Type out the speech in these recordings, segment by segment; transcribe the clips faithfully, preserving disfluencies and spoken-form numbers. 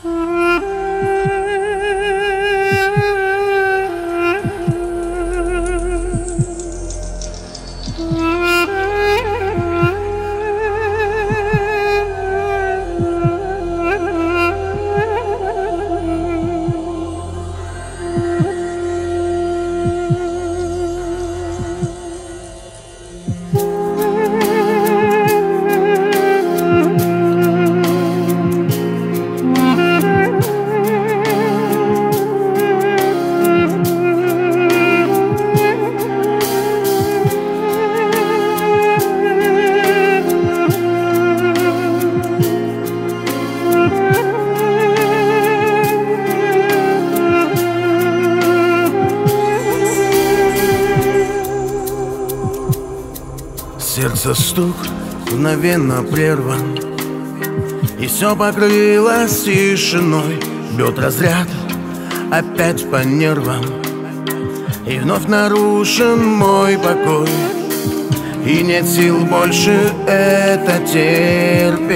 Сердце стук мгновенно прерван, и все покрылось тишиной. Бьет разряд опять по нервам, и вновь нарушен мой покой. И нет сил больше это терпеть.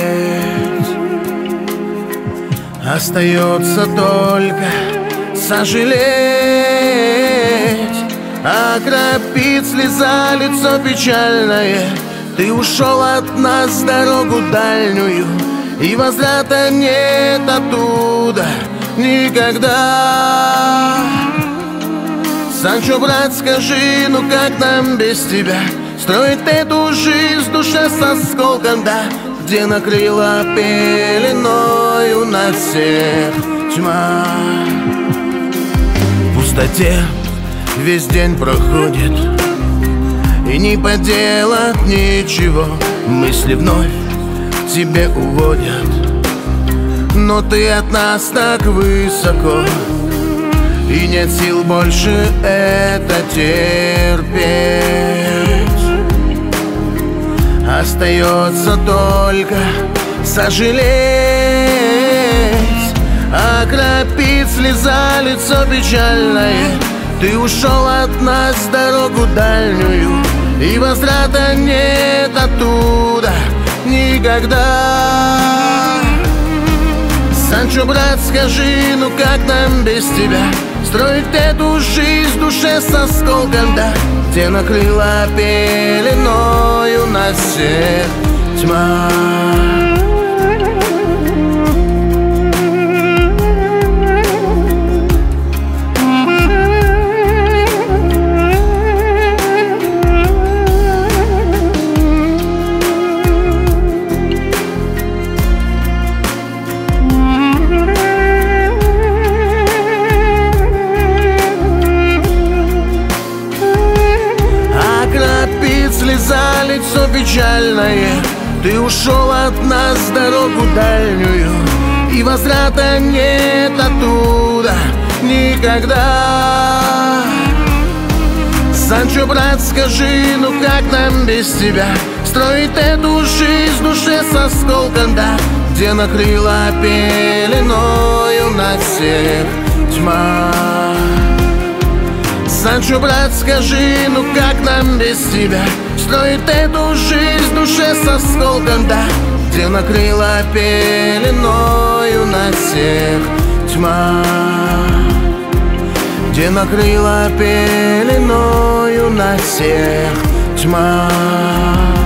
Остается только сожалеть, окропит слеза лицо печальное. Ты ушел от нас дорогу дальнюю, и возврата нет оттуда никогда. Санчо, брат, скажи, ну как нам без тебя строить эту жизнь в душе с осколком, да, где накрыла пеленою нас всех тьма. В пустоте весь день проходит, и не поделать ничего. Мысли вновь к тебе уводят, но ты от нас так высоко, и нет сил больше это терпеть. Остается только сожалеть, окропит слеза лицо печальное. Ты ушел от нас дорогу дальнюю, и возврата нет оттуда никогда. Санчо, брат, скажи, ну как нам без тебя строить эту жизнь в душе с осколком, да, где накрыла пеленою нас всех тьма. Слеза лицо печальное. Ты ушел от нас дорогу дальнюю, и возврата нет оттуда никогда. Санчо, брат, скажи, ну как нам без тебя строить эту жизнь в душе с осколком, да, где накрыла пеленою нас всех тьма. Санчо, брат, скажи, ну как нам без тебя строить эту жизнь в душе с осколком, да, где накрыла пеленою нас всех тьма, где накрыла пеленою нас всех тьма.